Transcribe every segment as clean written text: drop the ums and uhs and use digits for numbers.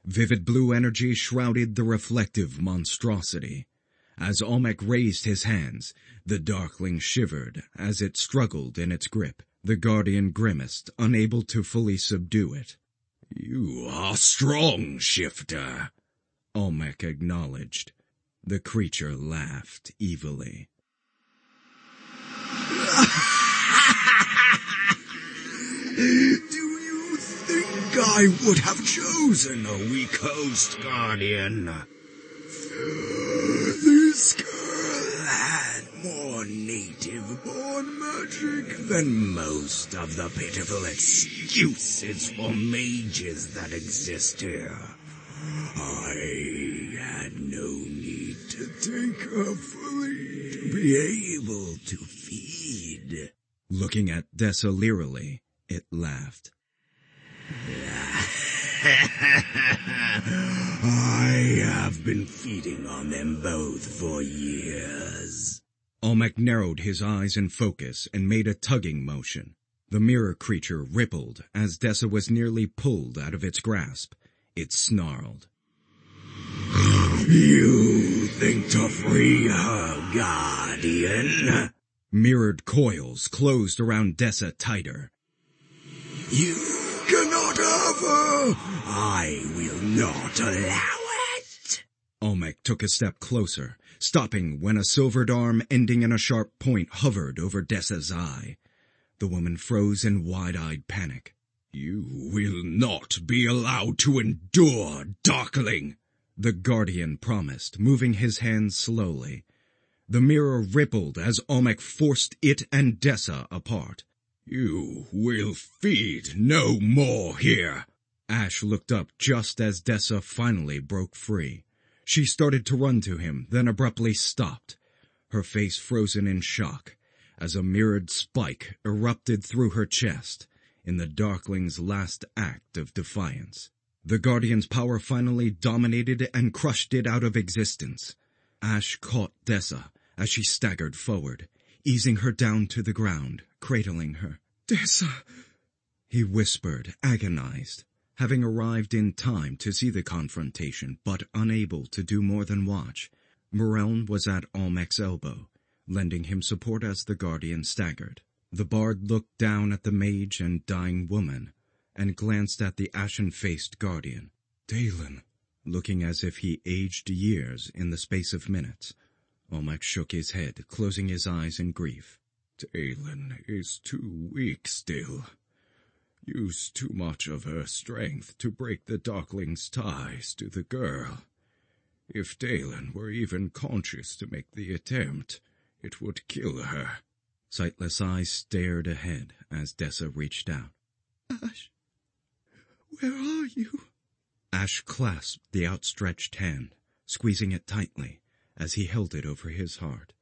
Vivid blue energy shrouded the reflective monstrosity. As Olmec raised his hands, the darkling shivered as it struggled in its grip. The Guardian grimaced, unable to fully subdue it. "You are strong, Shifter," Olmec acknowledged. The creature laughed evilly. Do you think I would have chosen a weak host, Guardian? This girl had more native-born magic than most of the pitiful excuses for mages that exist here. I had no need to take her fully to be able to feed. Looking at Dessa leerily, it laughed. I have been feeding on them both for years. Olmec narrowed his eyes in focus and made a tugging motion. The mirror creature rippled as Dessa was nearly pulled out of its grasp. It snarled. You think to free her, Guardian? Mirrored coils closed around Dessa tighter. You cannot have her. I will not allow it. Olmec took a step closer, stopping when a silvered arm ending in a sharp point hovered over Dessa's eye. The woman froze in wide-eyed panic. You will not be allowed to endure, Darkling, the Guardian promised, moving his hands slowly. The mirror rippled as Olmec forced it and Dessa apart. You will feed no more here. Ash looked up just as Dessa finally broke free. She started to run to him, then abruptly stopped, her face frozen in shock, as a mirrored spike erupted through her chest in the Darkling's last act of defiance. The Guardian's power finally dominated and crushed it out of existence. Ash caught Dessa as she staggered forward, easing her down to the ground, cradling her. "Dessa," he whispered, agonized, having arrived in time to see the confrontation, but unable to do more than watch. Moreln was at Olmec's elbow, lending him support as the Guardian staggered. The bard looked down at the mage and dying woman, and glanced at the ashen-faced Guardian. Dalen, looking as if he aged years in the space of minutes. Olmec shook his head, closing his eyes in grief. Dalen is too weak still. Used too much of her strength to break the Darkling's ties to the girl. If Dalen were even conscious to make the attempt, it would kill her. Sightless eyes stared ahead as Dessa reached out. Ash, where are you? Ash clasped the outstretched hand, squeezing it tightly as he held it over his heart.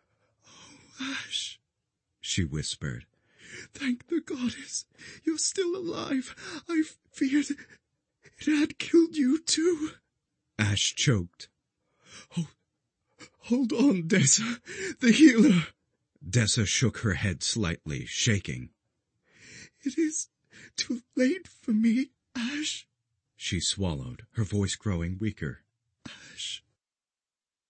Oh, Ash, she whispered. Thank the goddess, you're still alive. I feared it had killed you too. Ash choked. Oh, hold on, Dessa, the healer. Dessa shook her head slightly, shaking. It is too late for me, Ash. She swallowed, her voice growing weaker. Ash,